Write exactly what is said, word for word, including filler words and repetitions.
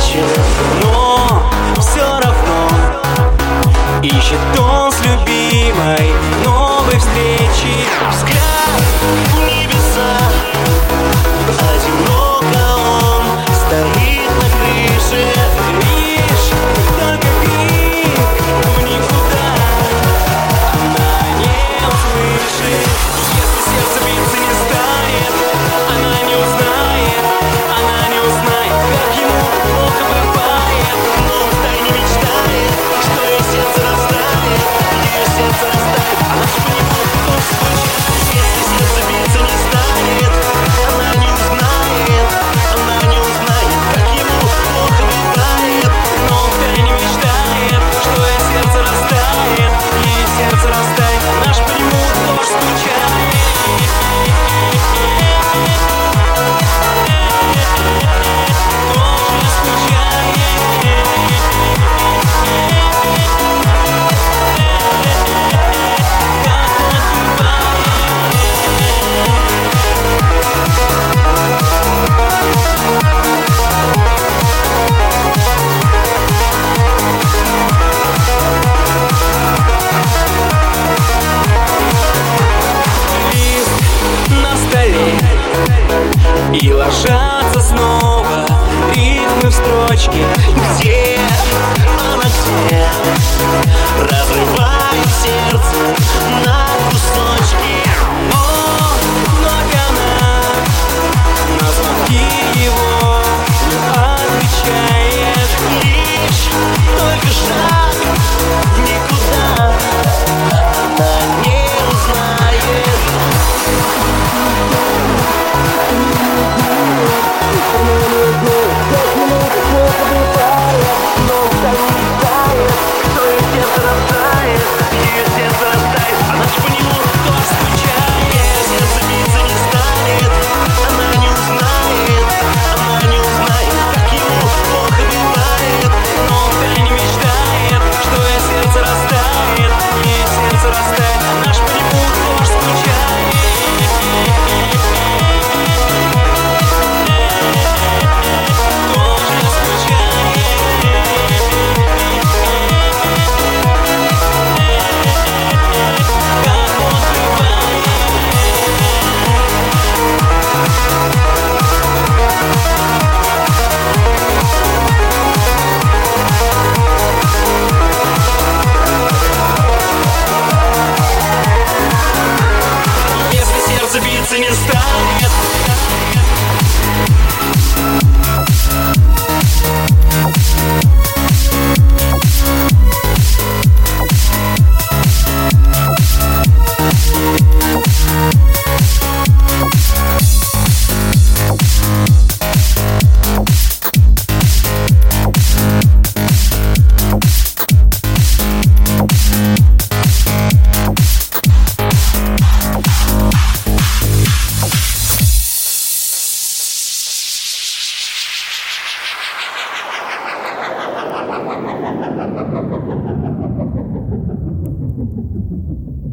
встречи, но все равно ищет он с любимой новой встречи. Взгляд в небеса, одиноко он стоит на крыше. Лишь только крик в никуда, она не услышит. Если сердце биться не станет, она не узнает, она не узнает, как ему плохо бывает. Но втайне мечтает, что ее сердце растает, ее сердце растает, она ж по нему тоже скучает. Если сердце биться не станет, она не узнает, она не узнает, как ему плохо бывает. Но втайне мечтает, что ее сердце растает, ее сердце растает, она ж по нему тоже скучает. И ложатся снова ритмы в строчке. Где она, где? Разрывает сердце на кусочки. О, вновь она на звонки его отвечает. Лишь только шаг в никуда, она не узнает. Биться не станет. Thank you.